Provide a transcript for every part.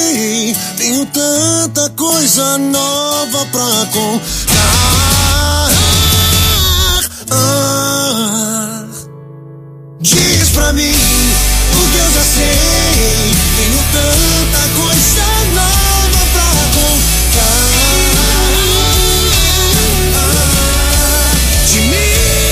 sei. Tenho tanta coisa nova pra contar. Diz pra mim o que eu já sei. Tenho tanta coisa nova pra contar. De mim.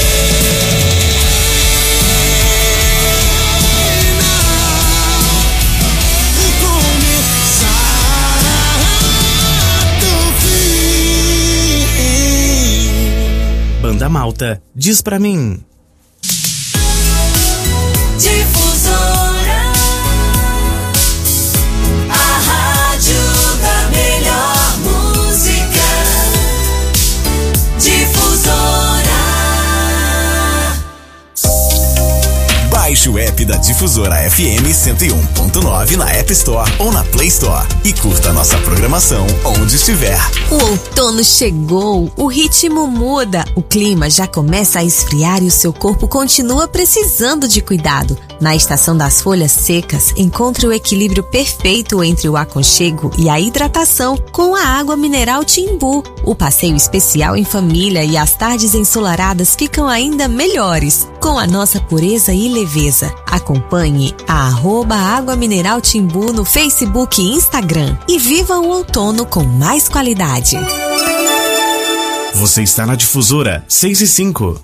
Banda Malta, diz pra mim. Difusora, a rádio da melhor música. Difusora. Baixe o app da Difusora FM 101.9 na App Store ou na Play Store e curta nossa programação onde estiver. O outono chegou, o ritmo muda, o clima já começa a esfriar e o seu corpo continua precisando de cuidado. Na estação das folhas secas, encontre o equilíbrio perfeito entre o aconchego e a hidratação com a água mineral Timbu. O passeio especial em família e as tardes ensolaradas ficam ainda melhores, com a nossa pureza e leveza. Acompanhe a @Água Mineral Timbu no Facebook e Instagram e viva o outono com mais qualidade. Você está na Difusora 6 e 5.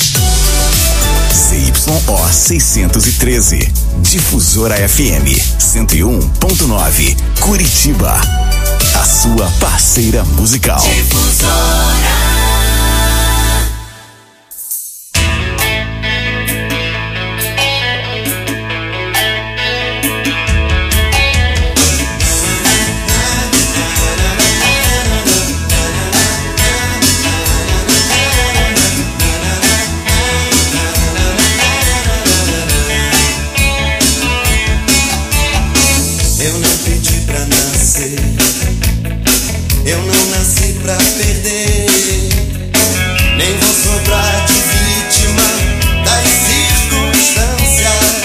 CYO 613. Difusora FM 101.9. Curitiba. A sua parceira musical. Difusora. Eu não nasci pra perder, nem vou sobrar de vítima das circunstâncias.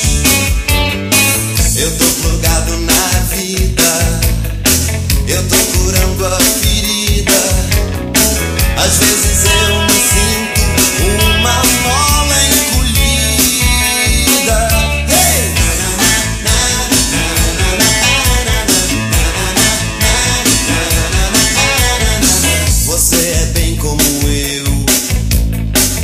Eu tô plugado na vida, eu tô curando a ferida. Às vezes eu me sinto uma mola encolhida. Hey! Você é bem como eu,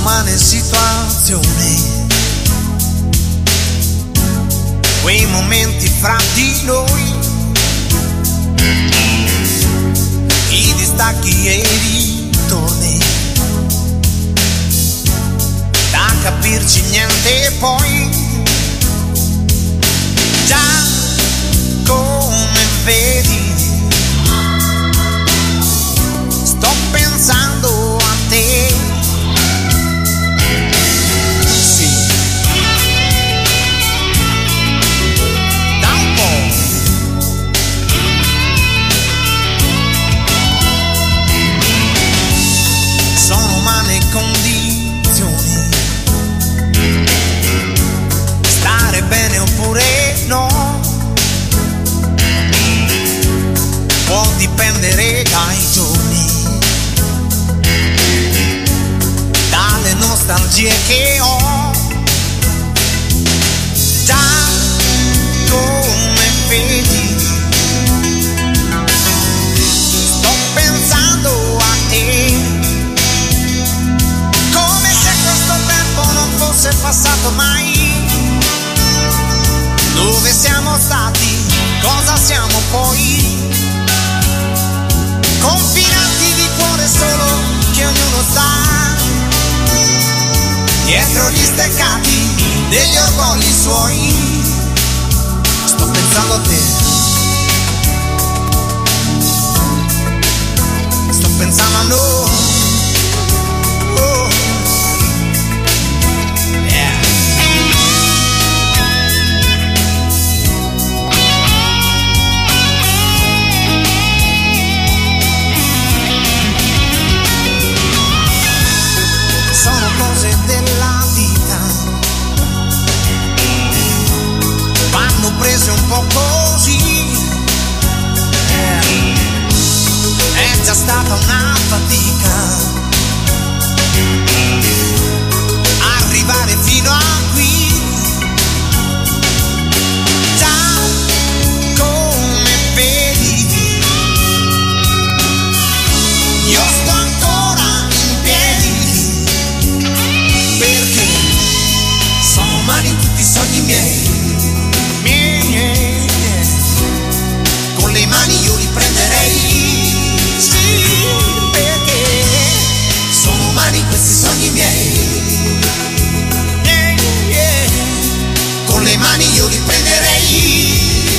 umane situazioni, quei momenti fra di noi, i distacchi e i ritorni, da capirci niente poi, già come vedi sto pensando a te. Sì, da un po'. Sono umane condizioni, stare bene oppure no, può dipendere dai giorni, dalle nostalgie che ho, già come vedi sto pensando a te, come se questo tempo non fosse passato mai. Dove siamo stati, cosa siamo poi, confinati di cuore solo che ognuno sta dietro gli steccati degli orgogli suoi. Sto pensando a te, sto pensando a noi. Oh. Yeah. Sono cose della vita, vanno prese un po' così, è già stata una fatica arrivare fino a qui, già come vedi io sto ancora in piedi, perché sono umani tutti i sogni miei, con le mani io li prenderei, sì, perché sono umani questi sogni miei, con le mani io li prenderei,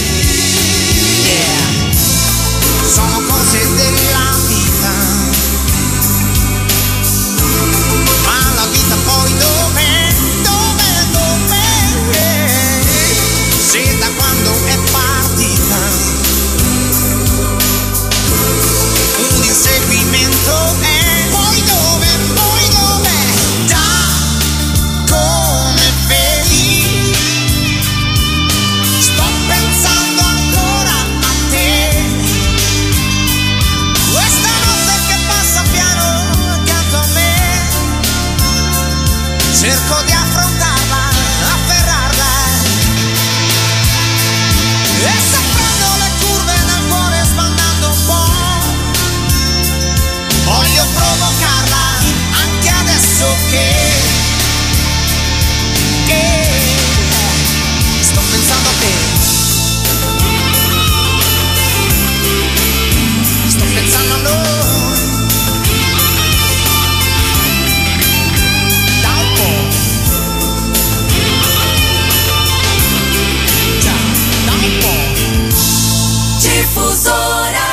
sono cose della vita, ma la vita poi dov'è? Se da quando è partita un inseguimento è, poi dove, già come vedi sto pensando ancora a te, questa notte che passa piano accanto a me, cerco di affrontarla, afferrarla, e se prendo le curve nel cuore sbandando un po', voglio provocarla anche adesso che sto pensando a te, sto pensando a noi, da un po'. Difusora.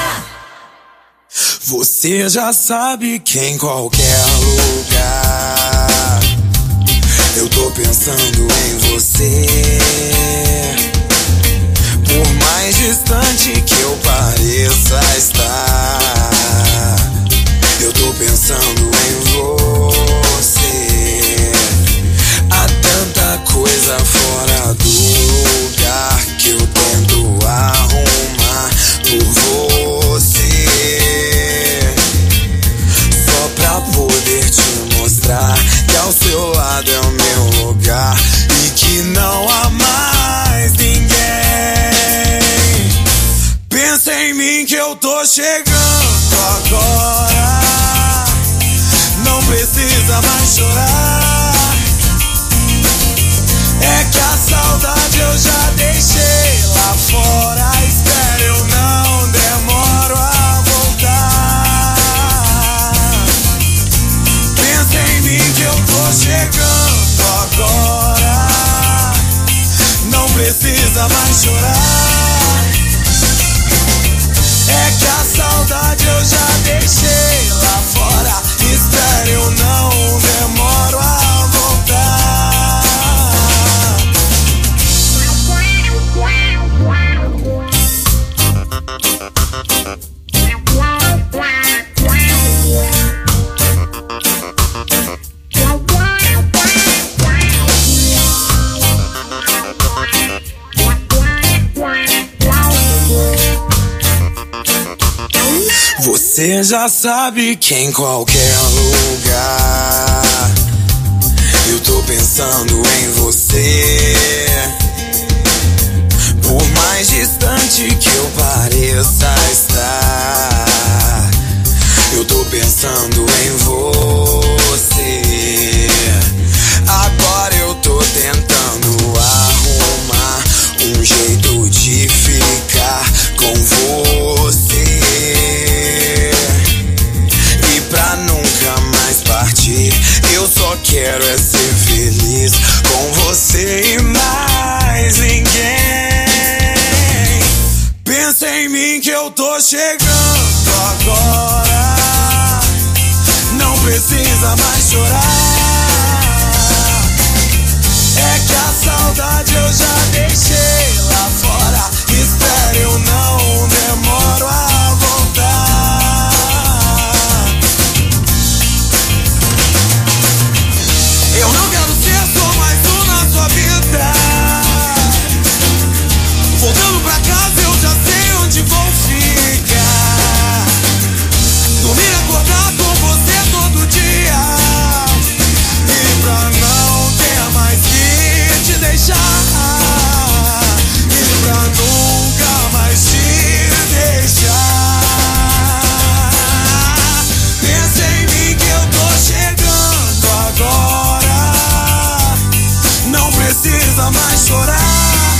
Você já sabe que em qualquer lugar eu tô pensando em você. Por mais distante que eu pareça estar, eu tô pensando em você. Há tanta coisa fora do lugar que eu tento arrumar por você, só pra poder te mostrar que ao seu lado é o meu lugar e que não há mais ninguém. Pensa em mim que eu tô chegando agora, não preciso precisa mais chorar. É que a saudade eu já deixei lá fora. Espera, eu não demoro a voltar. Pensa em mim que eu tô chegando agora. Não precisa mais chorar. É que a saudade eu já deixei lá fora. Espera, eu não demoro a voltar. Você já sabe que em qualquer lugar eu tô pensando em você. Por mais distante que eu pareça estar, eu tô pensando em você. Agora eu tô tentando arrumar um jeito de ficar com você. E pra nunca mais partir, eu só quero é ser feliz com você e mais ninguém. Pensa em mim que eu tô chegando agora. Não precisa mais chorar. É que a saudade eu já deixei lá fora. Espera, eu não demoro a voltar. Eu não quero ser só mais um na sua vida. Voltando pra casa eu já sei onde vou ficar. Dormir e acordar com você todo dia. E pra não ter mais que te deixar. E pra nunca mais te deixar. Pensa em mim que eu tô chegando agora. Não precisa mais chorar.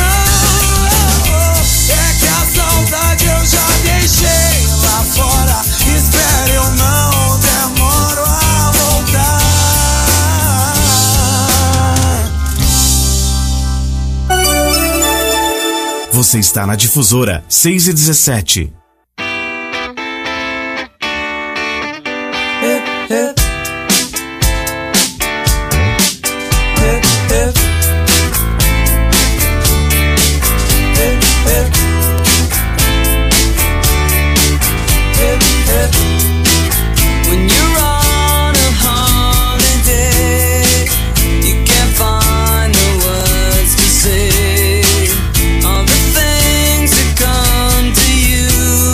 É que a saudade eu já deixei lá fora. Espera, eu não demoro a voltar. Você está na Difusora 6:17. When you're on a holiday, you can't find the words to say all the things that come to you.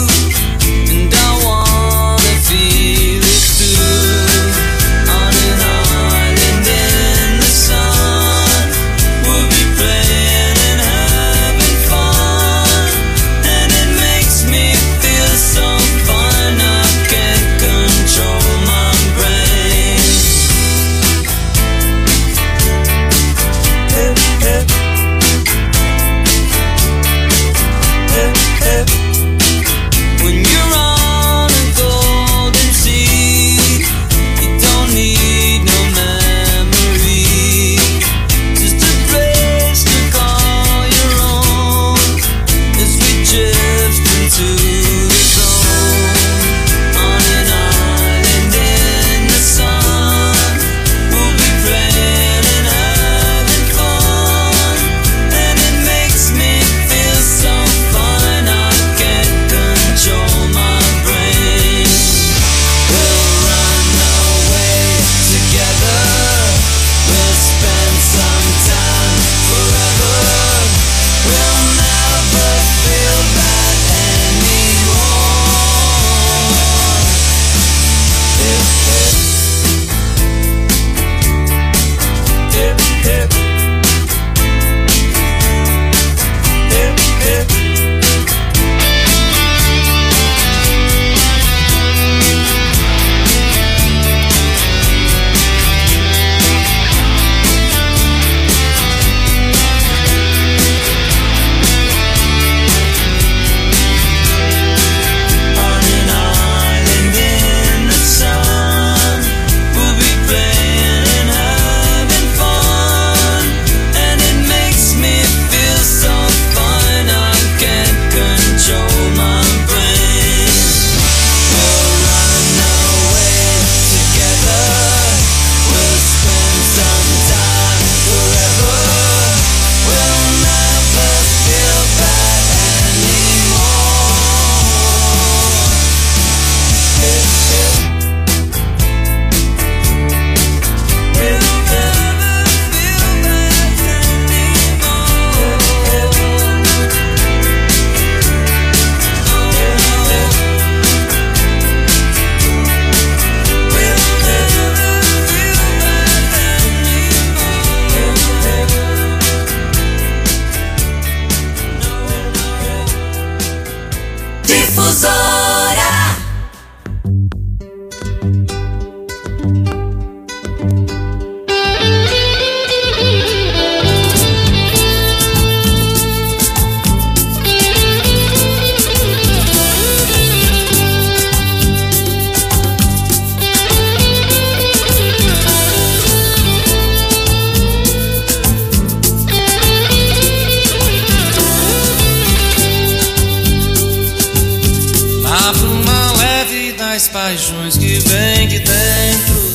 paixões que vem de dentro.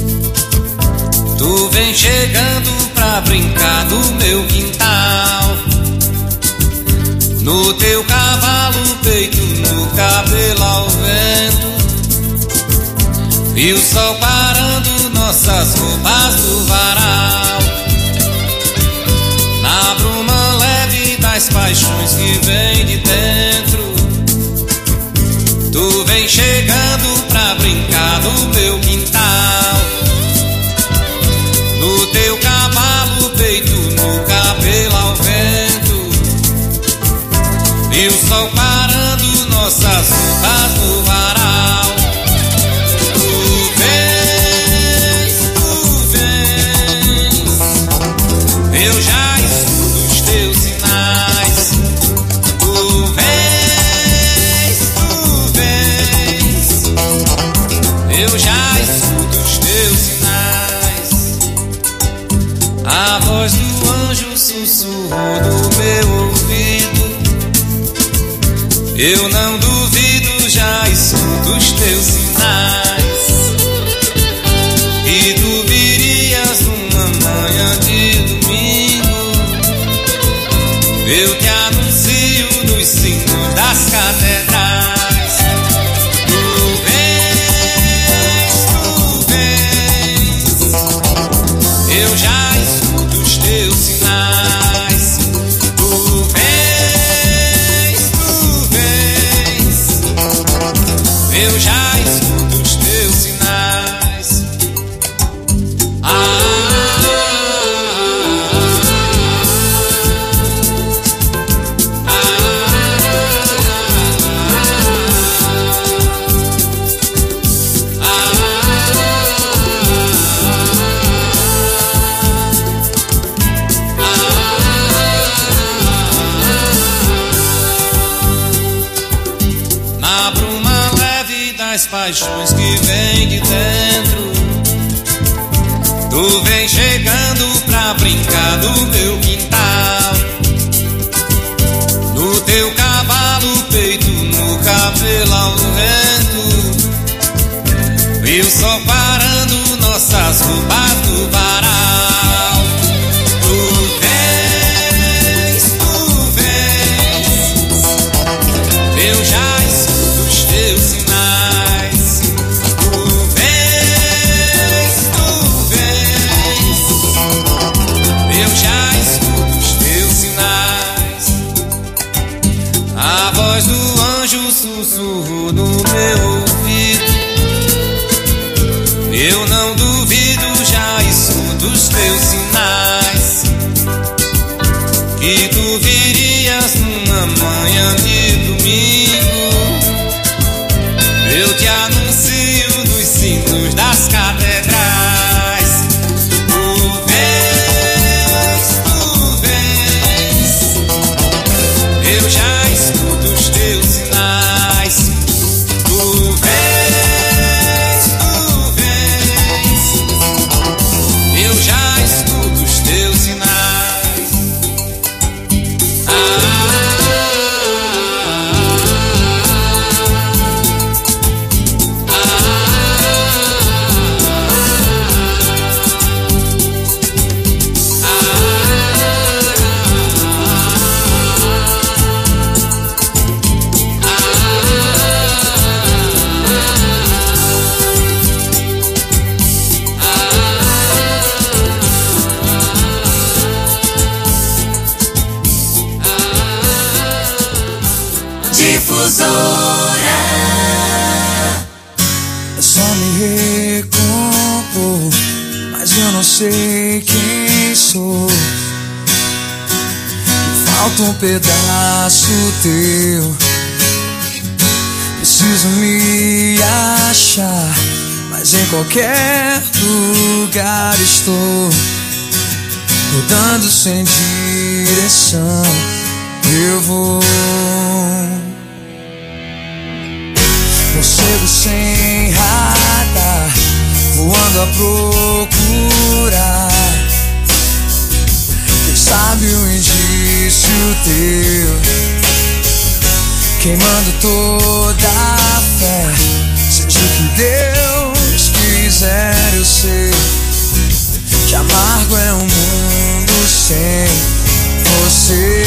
Tu vem chegando pra brincar no meu quintal. No teu cavalo, peito, no cabelo ao vento. E o sol parando nossas roupas do varal. Na bruma leve das paixões que vem de dentro. Tu vem chegando pra brincar no meu quintal. No teu cavalo, peito, no cabelo ao vento. E o sol parando nossas roupas no varal. Tu vens, eu já escuto os teus sinais. Tu vens, eu já escuto os teus sinais. A voz do anjo sussurrou no meu ouvido. Eu não duvido, já escuto os teus sinais. E tu virias numa manhã de domingo. Eu te anuncio nos sinos das catedrais. Tu vens, eu já escuto os teus sinais. Tu vens, eu já escuto os teus sinais. Na bruma leve das paixões que vem de dentro. Tu vem chegando pra brincar no meu quintal. No teu cavalo, peito, no cabelo ao vento. E o sol parando nossas roupas do varal. Tu vens, eu já escuto os teus sinais. Tu vens, eu já escuto os teus sinais. A voz do anjo sussurrou no meu ouvido. Eu não duvido, já escuto os teus sinais. Que tu virias numa manhã de domingo. Eu te anuncio nos sinos das catedrais. Tu vens, eu já escuto os teus sinais. Tu vens, eu já escuto os teus sinais. É só me recompor, mas eu não sei quem sou. Falta um pedaço teu. Preciso me achar, mas em qualquer lugar estou. Rodando sem direção, eu vou. Morcego sem radar, voando a procurar. Quem sabe um indício teu, queimando toda a fé. Seja Seja o que Deus quiser, eu sei que amargo é um mundo sem você.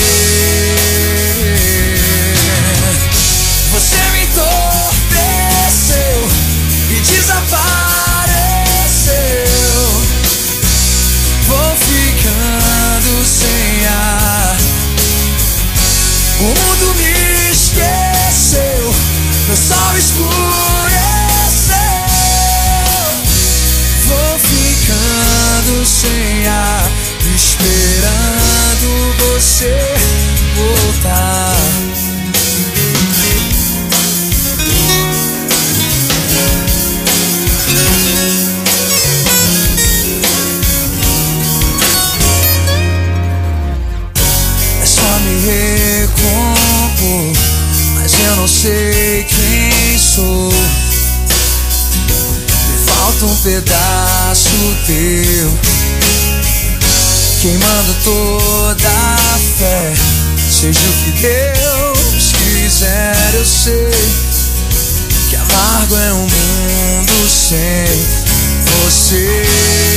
Você me entorpeceu e desapareceu. Vou ficando sem ar. O mundo me esqueceu, meu sol escureceu. Vou ficando sem ar, esperando você voltar. É só me recompor, mas eu não sei quem sou. Me falta um pedaço teu, queimando toda a fé. Seja o que Deus quiser, eu sei que amargo é um mundo sem você.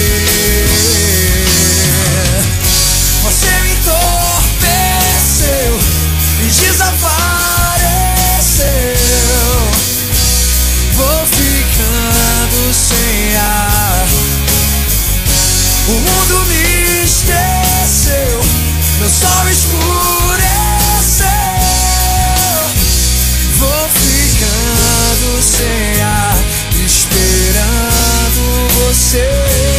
Você me entorpeceu e desapareceu. Vou ficando sem ar. O mundo me esqueceu, meu sol escureceu. Vou ficando sem ar, esperando você.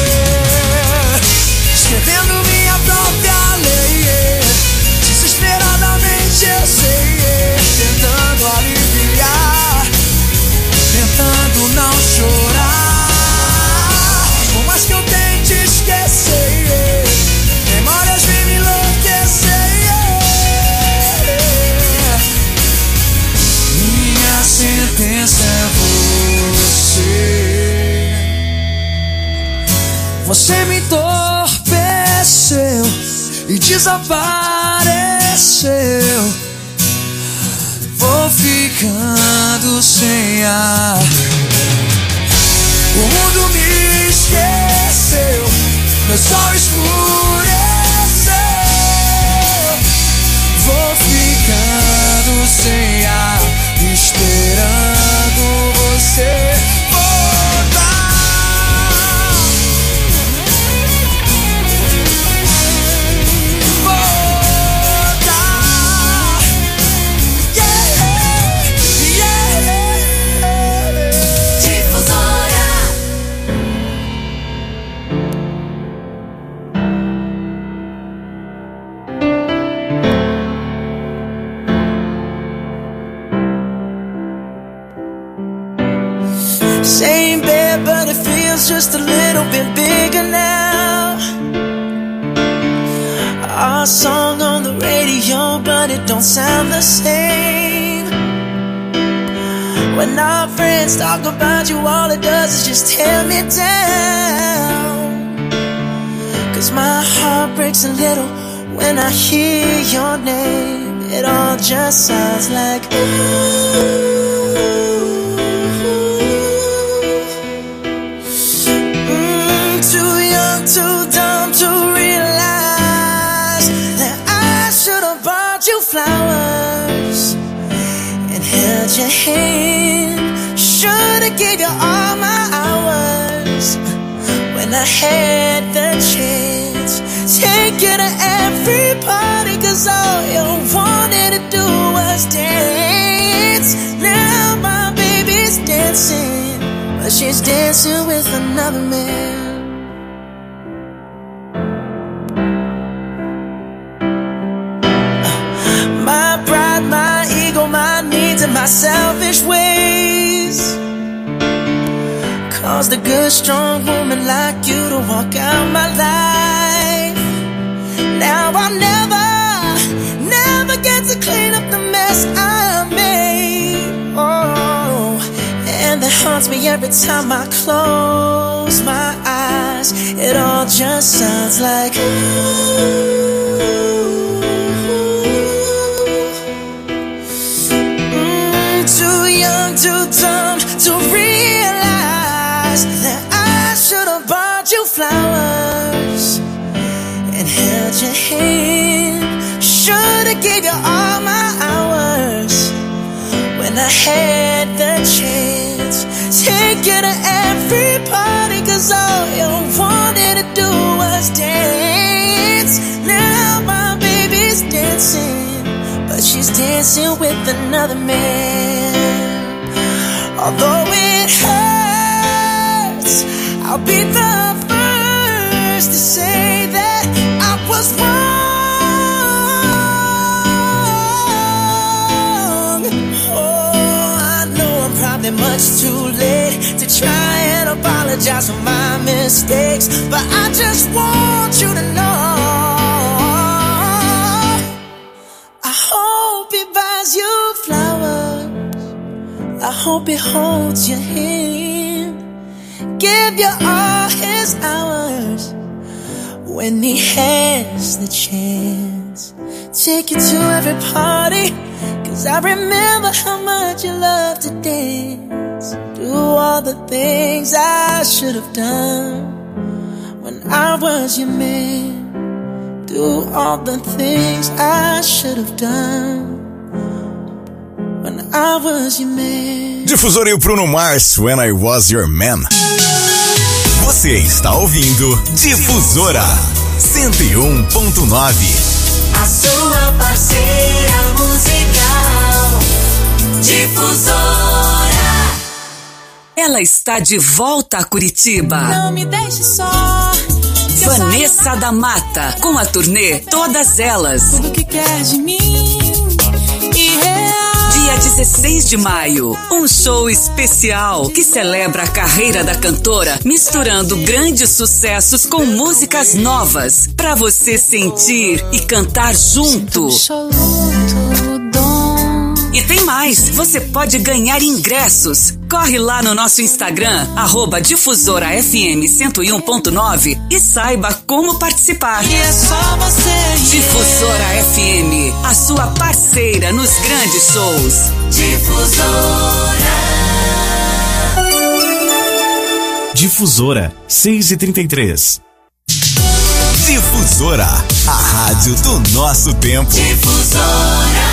Escrevendo minha própria lei, desesperadamente eu sei, tentando aliviar, tentando não chorar. Por mais que eu tente esquecer, memórias vêm me enlouquecer. Minha sentença é você. Você me entorpeceu e desapareceu. Vou ficando sem ar. O mundo me esqueceu, meu sol escureceu. Vou ficando sem ar, esperando você voltar. Voltar. Yeah, yeah. Difusora. Same bed, but it feels just a little bit bigger now. Our song on the radio, but it don't sound the same. When our friends talk about you, all it does is just tear me down. 'Cause my heart breaks a little when I hear your name. It all just sounds like ooh. Too dumb to realize that I should have bought you flowers and held your hand. Should have gave you all my hours when I had the chance. Take you to every party, 'cause all you wanted to do was dance. Now my baby's dancing, but she's dancing with another man. My selfish ways caused a good strong woman like you to walk out my life. Now I'll never get to clean up the mess I made. Oh, and that haunts me every time I close my eyes. It all just sounds like ooh. Too young, too dumb to realize bought you flowers and held your hand. Should've gave you all my hours when I had the chance. Take you to every party, 'cause all you wanted to do was dance. Now my baby's dancing, but she's dancing with another man. Although it hurts, I'll be the first to say that I was wrong. Oh, I know I'm probably much too late to try and apologize for my mistakes, but I just want you to know I hope he buys you flowers, I hope he holds your hand, give you all his hours when he has the chance. Take you to every party, 'cause I remember how much you love to dance. Do all the things I should have done when I was your man. Do all the things I should have done when I was your man. Difusora e o Bruno Mars, When I Was Your Man. Você está ouvindo Difusora 101.9. A sua parceira musical. Difusora. Ela está de volta a Curitiba. Não me deixe só. Vanessa da Mata, com a turnê Todas Elas. Tudo que quer de mim e real. Dia 16 de maio, um show especial que celebra a carreira da cantora, misturando grandes sucessos com músicas novas, pra você sentir e cantar junto. E tem mais, você pode ganhar ingressos. Corre lá no nosso Instagram, @DifusoraFM101.9 e saiba como participar. E é só você. Difusora FM, a sua parceira nos grandes shows. Difusora. Difusora 6h33. Difusora, a rádio do nosso tempo. Difusora.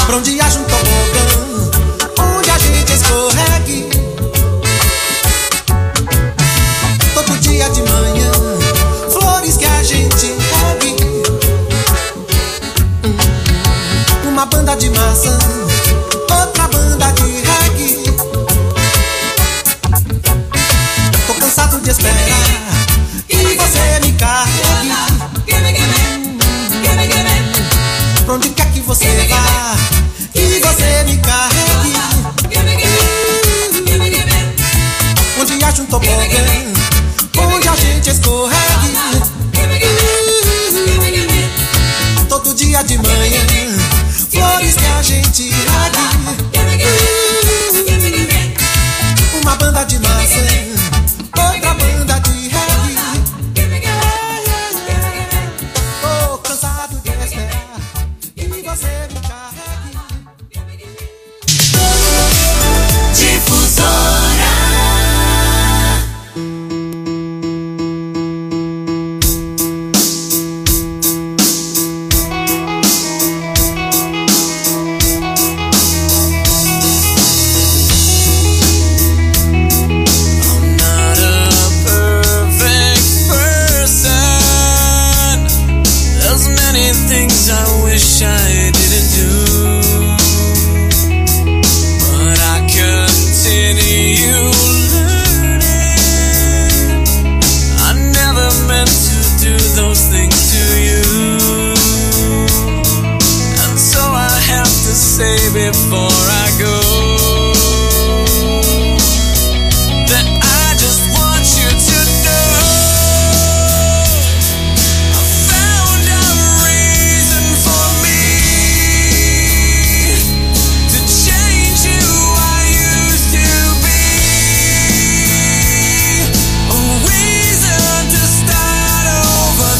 pra onde haja um tobogã, onde a gente escorregue. Todo dia de manhã, flores que a gente regue. Uma banda de maçã, outra banda de reggae. Tô cansado de esperar e você me carregue. Pra onde quer que você vá, e você me carregue. Onde haja um tobogã, onde a gente escorregue. Todo dia de manhã, flores que a gente regue. Uma banda de maçã, outra banda de reggae. Tô cansado de esperar e você me carregue. Difusora. I wish I didn't do, but I continue learning. I never meant to do those things to you, and so I have to say before I go that I just want you to know I found a reason for me to change who I used to be, a reason to start over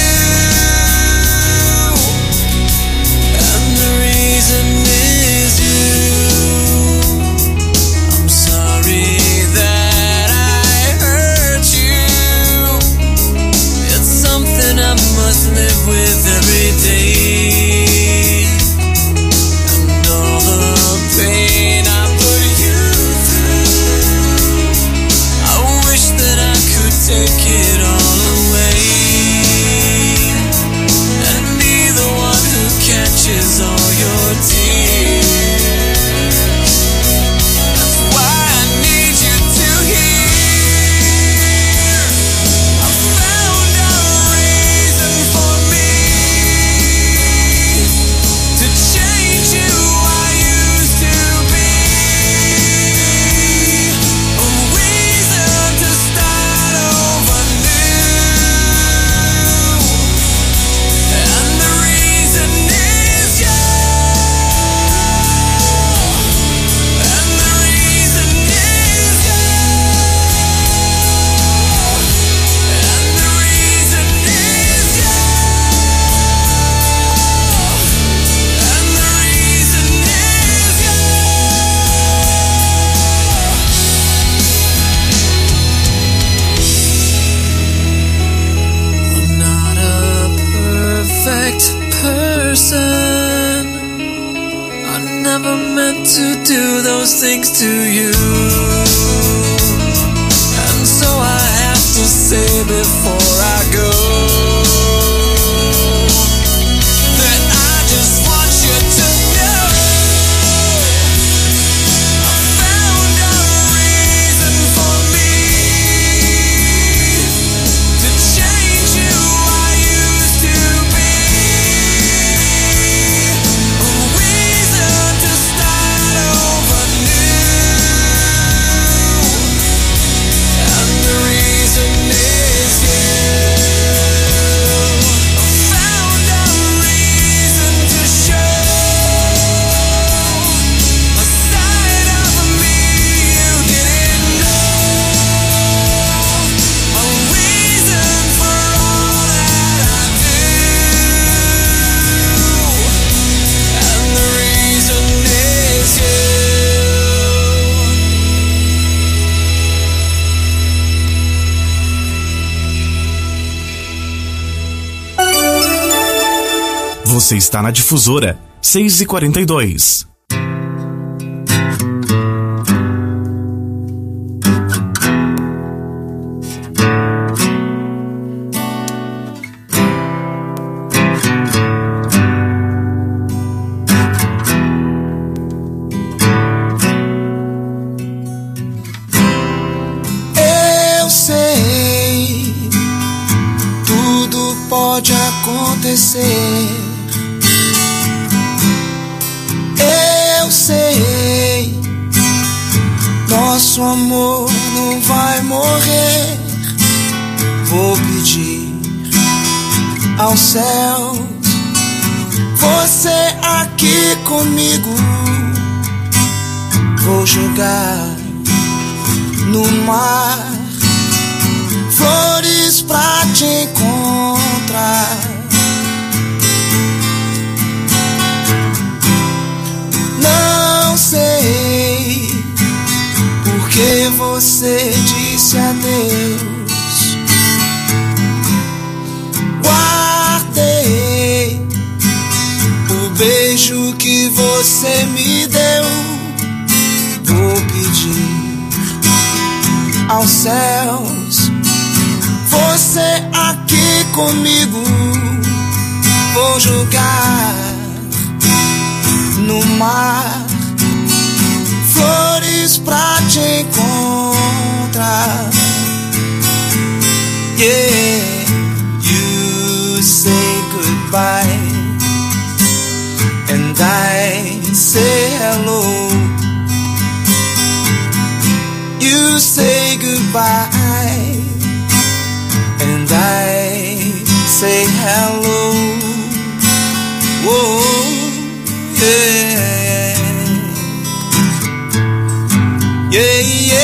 new, and the reason is you. I'm sorry that I hurt you. It's something I must live with every day, and all the pain I put you through, I wish that I could take it all away, and be the one who catches all your tears. That's why I need you to hear I found a reason for me to change who I used to be, a reason to start over new, and the reason is you, and the reason is you, and the reason is you, and the reason is you. I'm not a perfect person. I never meant to do those things to you, and so I have to say before I go that I just want you to know I found a reason for me to change who I used to be, a reason to start over new, and the reason is you. I found a reason to show a side of me you didn't know, a reason for all that I do, and the reason is you. Você está na Difusora, 6h42. Eu sei, tudo pode acontecer. Eu sei, nosso amor não vai morrer. Vou pedir ao céu, você aqui comigo. Vou jogar no mar flores pra te encontrar. Não sei porque você disse adeus. Guardei o beijo que você me deu. Vou pedir aos céus, você aqui comigo. Vou jogar no mar flores pra te encontrar. Yeah, you say goodbye and I say hello. You say goodbye and I say hello. Whoa, yeah, yeah,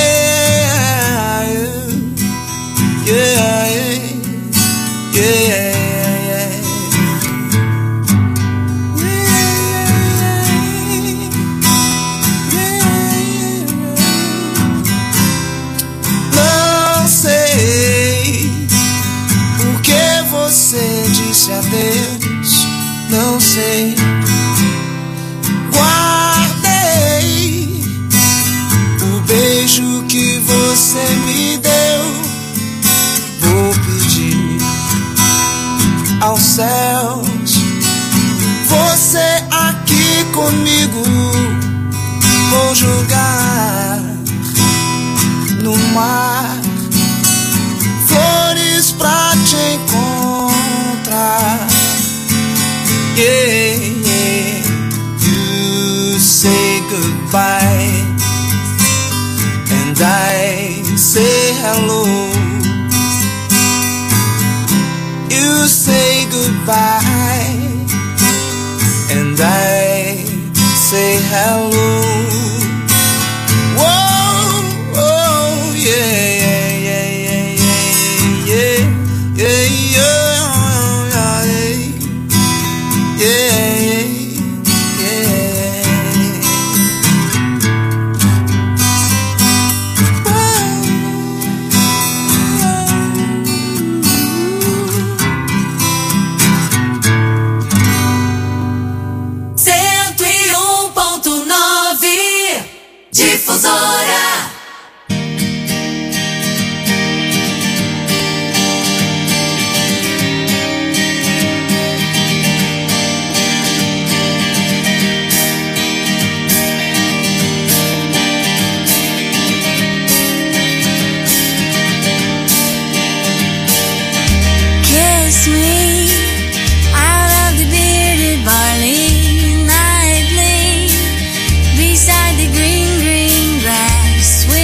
yeah, yeah, yeah. Você disse adeus, não sei. Guardei o beijo que você me deu. Vou pedir aos céus, você aqui comigo. Vou jogar no mar flores pra te encontrar. Yeah, yeah. You say goodbye and I say hello. You say goodbye and I say hello. Whoa, oh, yeah. Difusora. Kiss me out of the bearded barley nightly beside the green grass.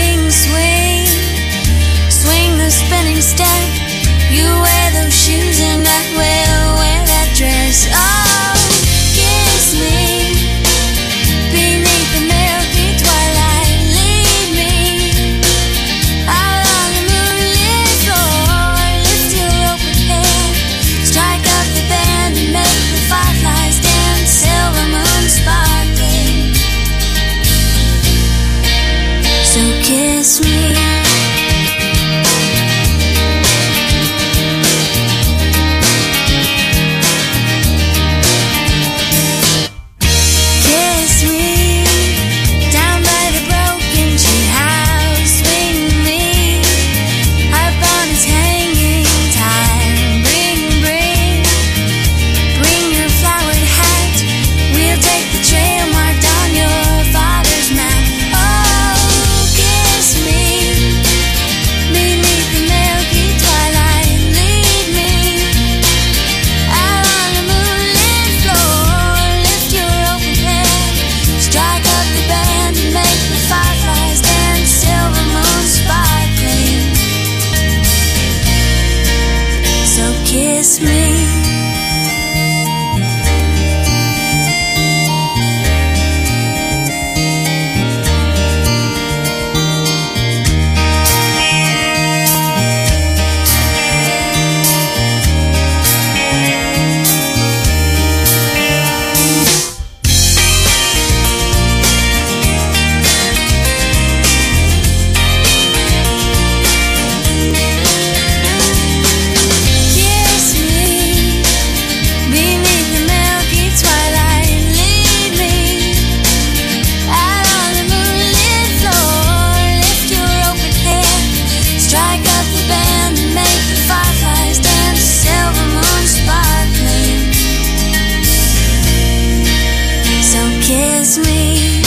kiss me.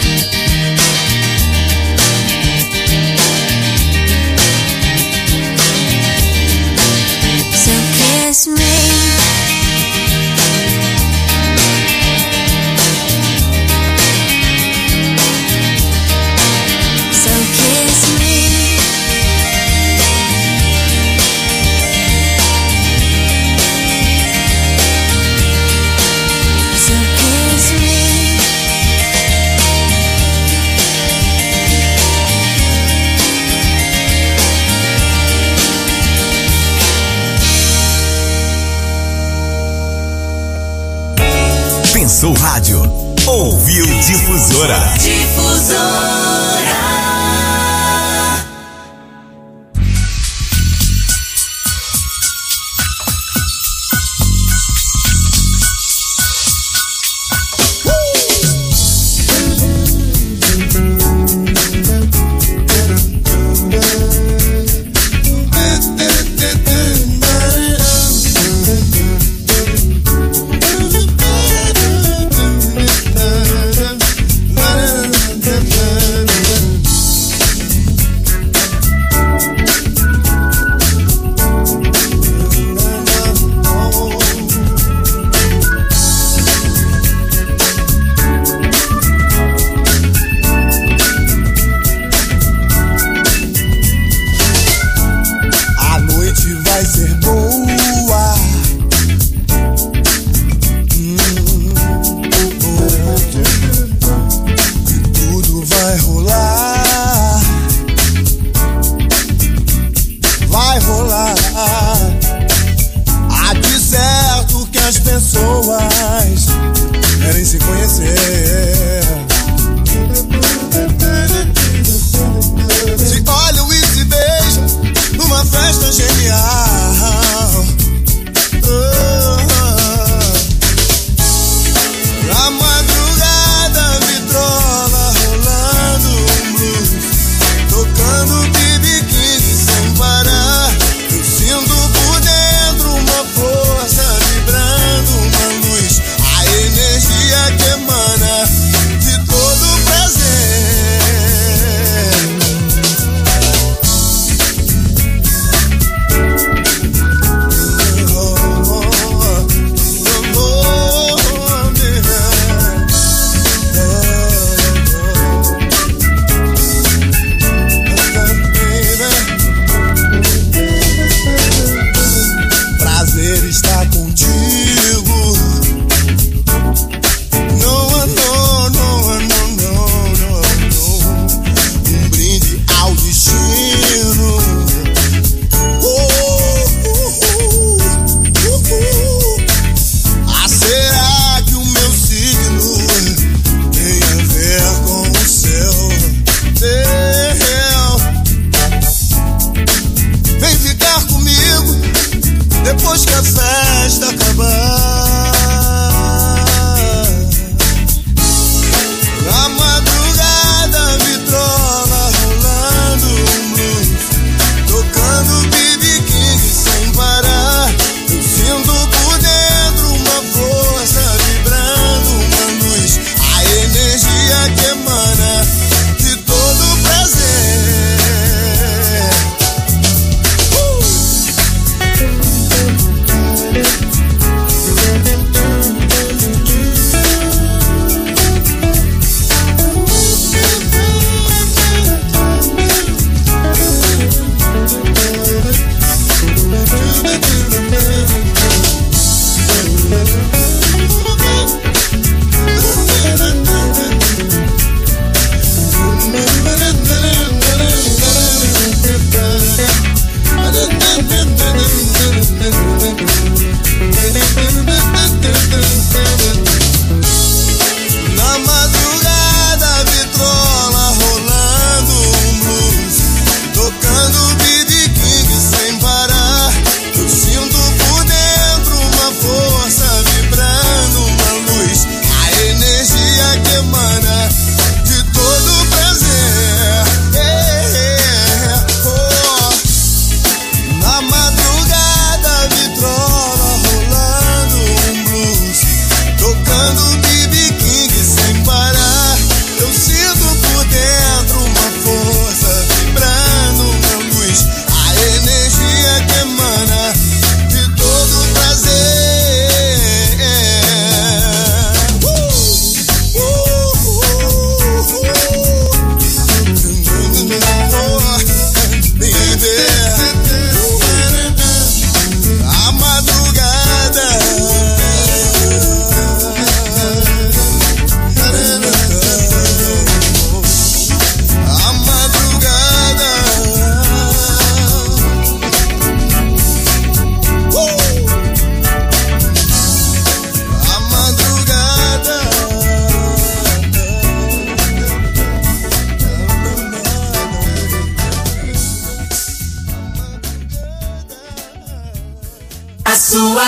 So kiss me. So kiss me. So kiss me. Pensou rádio, ouviu Difusora. Difusora.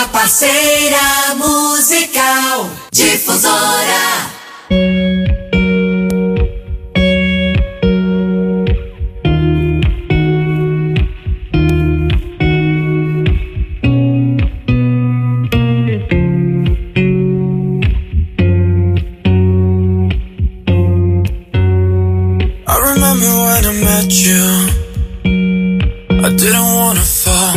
sua parceira musical. Difusora. I didn't wanna fall.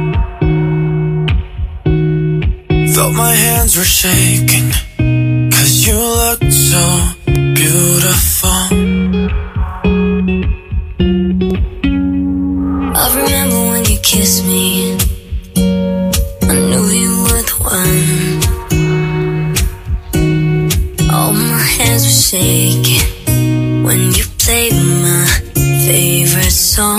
Felt my hands were shaking, 'cause you looked so beautiful. I remember when you kissed me, I knew you were the one. All my hands were shaking when you played my favorite song.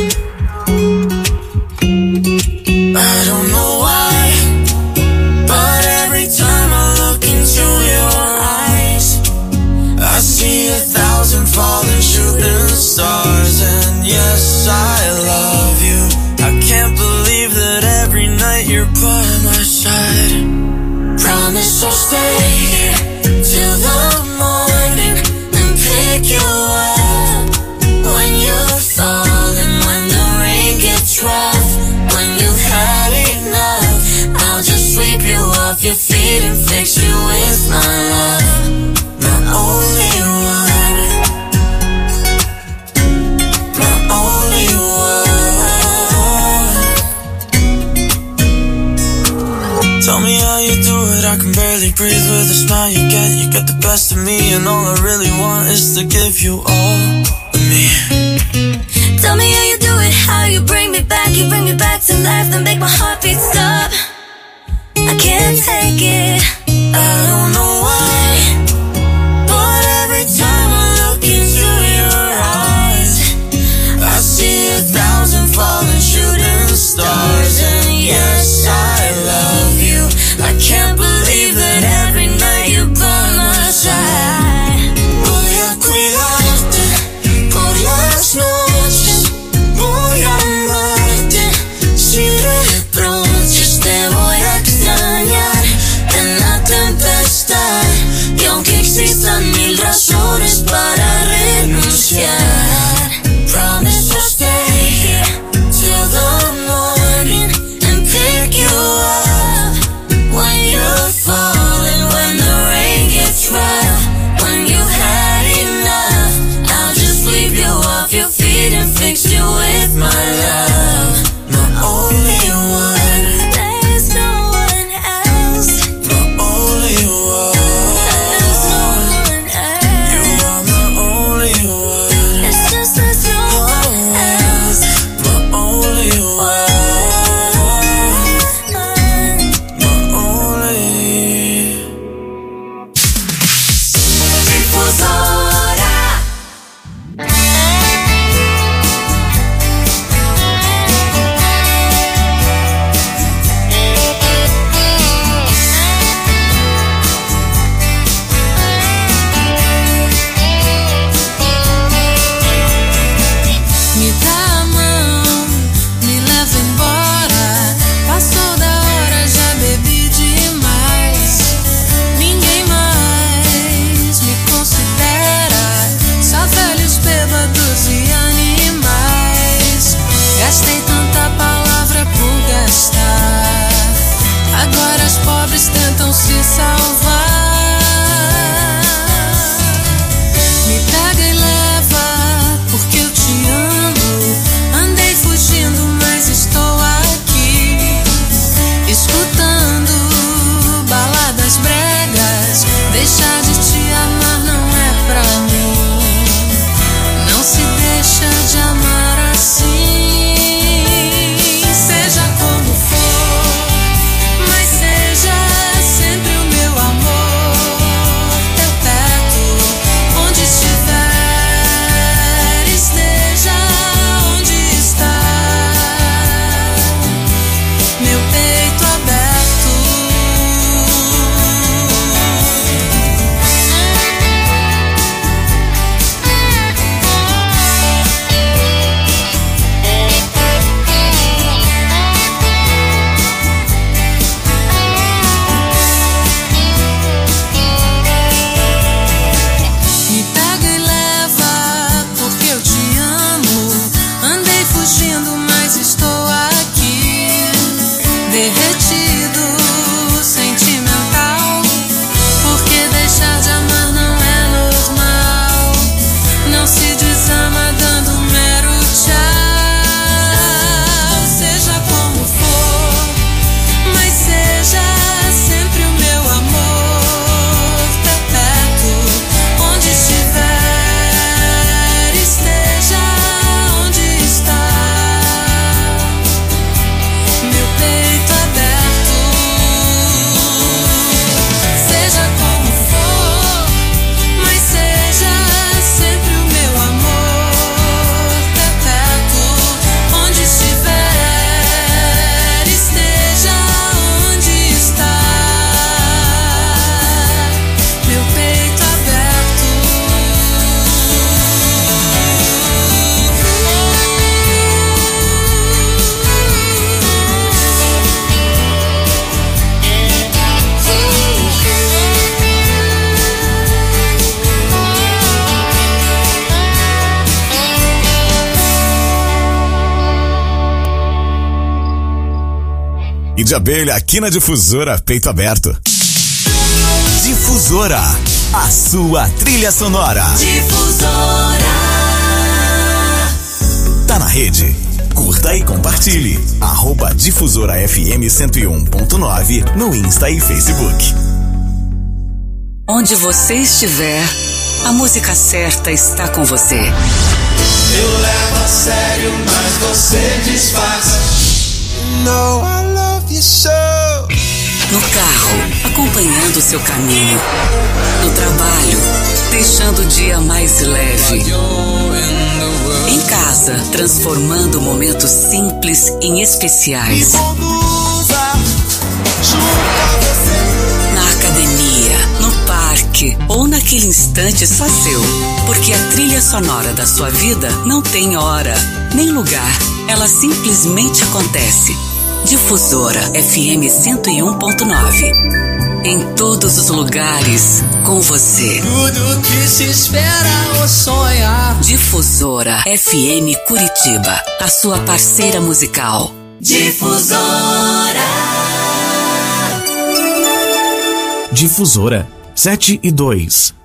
I don't know why, but every time I look into your eyes, I see 1,000 falling shooting stars. And yes, I love you. I can't believe that every night you're by my side. Promise I'll stay here till the morning and pick you up when you're falling, when the rain gets rough, when you've had enough. I'll just sweep you off your feet and fix you with my love, my only one, my only one. Tell me how you do it, I can barely breathe with a smile you get the best of me, and all I really want is to give you all of me. Tell me how you do it, how you bring me back to life, then make my heartbeat stop. I can't take it, I don't know why, but every time I look into your eyes, I see 1,000 falling shooting stars. And yes, I love you. I can't believe that every night you're by my side. Voy a cuidarte por las noches, voy a amarte sin reproches, te voy a extrañar en la tempestad, y aunque existan 1000 razones para renunciar, promise I'll stay here till the morning and pick you up when you're falling, when the rain gets rough, when you've had enough. I'll just sweep you off your feet and fix you with my love, my only one. there's no one else, My only one. there's no one You else. are my only one. It's just there's no one else. My only one. My only. Difusora. Me dá a mão, me leva embora. Passou da hora, já bebi demais. Ninguém mais me considera, só velhos bêbados e animais. Gastei tanta palavra por gastar, agora as pobres tentam se salvar. Me pega e leva, porque eu te amo. Andei fugindo, mas estou aqui, escutando baladas bregas. Deixar de te amar não é pra mim. Não se deixa de amar assim. Seja como for, mas seja sempre o meu amor. Teu teto, onde estiver, esteja onde está. Meu peito aberto, e de abelha aqui na Difusora Peito Aberto. Difusora, a sua trilha sonora. Difusora. Tá na rede. Curta e compartilhe. @Difusora FM 101.9 no Insta e Facebook. Onde você estiver, a música certa está com você. Eu levo a sério, mas você disfarça. No, I love you so. No carro, acompanhando o seu caminho. No trabalho, deixando o dia mais leve. Em casa, transformando momentos simples em especiais. Na academia, no parque ou naquele instante só seu. Porque a trilha sonora da sua vida não tem hora, nem lugar. Ela simplesmente acontece. Difusora FM 101.9. Em todos os lugares, com você. Tudo que se espera ou sonhar. Difusora FM Curitiba, a sua parceira musical. Difusora. Difusora 7 e 2.